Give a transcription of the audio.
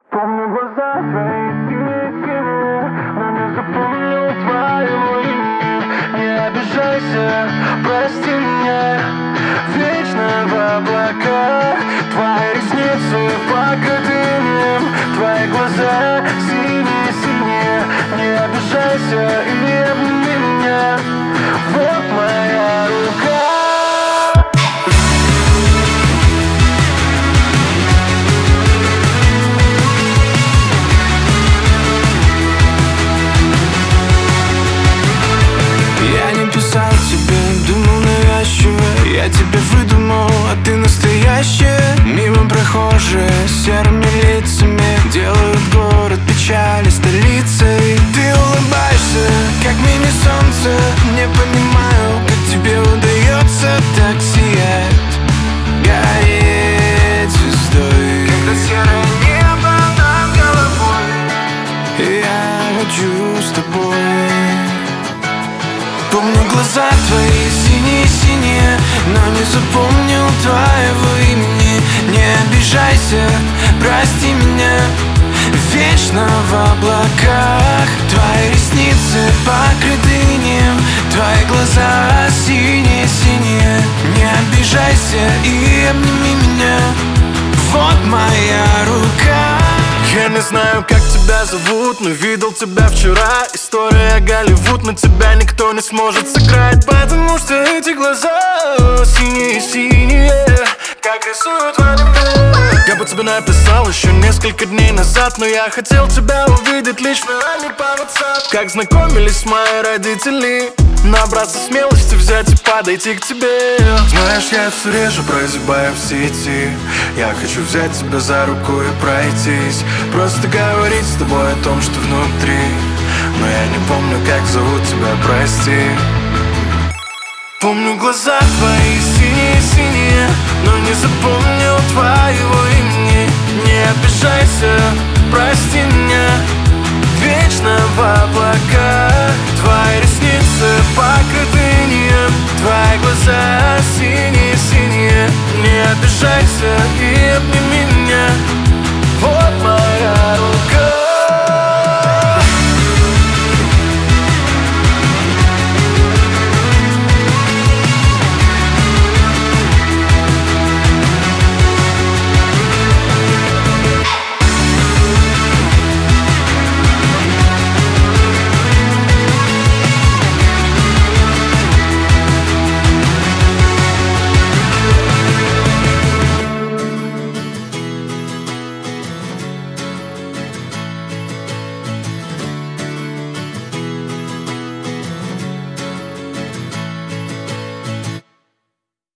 Помню глаза твои синие, но не запомнил твоего имени. Не обижайся, прости меня. Вечно в облаках твои ресницы покрыты инеем, твои глаза синие-синие. Не обижайся и обними меня. Вот моя рука. Я тебя выдумал, а ты настоящая. Мимо прохожие серыми лицами делают город печали столицей. Ты улыбаешься, как мини-солнце. Не понимаю, как тебе удается так сиять, гореть звездой, когда серое небо над головой. Я хочу с тобой. Помню глаза твои синие-синие, но не запомнил твоего имени. Не обижайся, прости меня. Вечно в облаках твои ресницы покрыты инеем, твои глаза синие-синие. Не обижайся и обними меня. Вот моя рука. Я не знаю, как тебя зовут, но видел тебя вчера. История Голливуд, но тебя никто не сможет сыграть, потому что эти глаза синие-синие, как рисуют в аниме. Я бы тебе написал еще несколько дней назад, но я хотел тебя увидеть лично, а не по WhatsApp. Как знакомились мои родители, набраться смелости взять и подойти к тебе. Знаешь, я все реже прозябаю в сети. Я хочу взять тебя за руку и пройтись, просто говорить с тобой о том, что внутри. Но я не помню, как зовут тебя, прости. Помню глаза твои синие-синие, но не запомнил твоего имени. Не обижайся, прости меня. Вечно в облаках твои ресницы покрыты инеем, твои глаза синие-синие. Не обижайся и обними меня.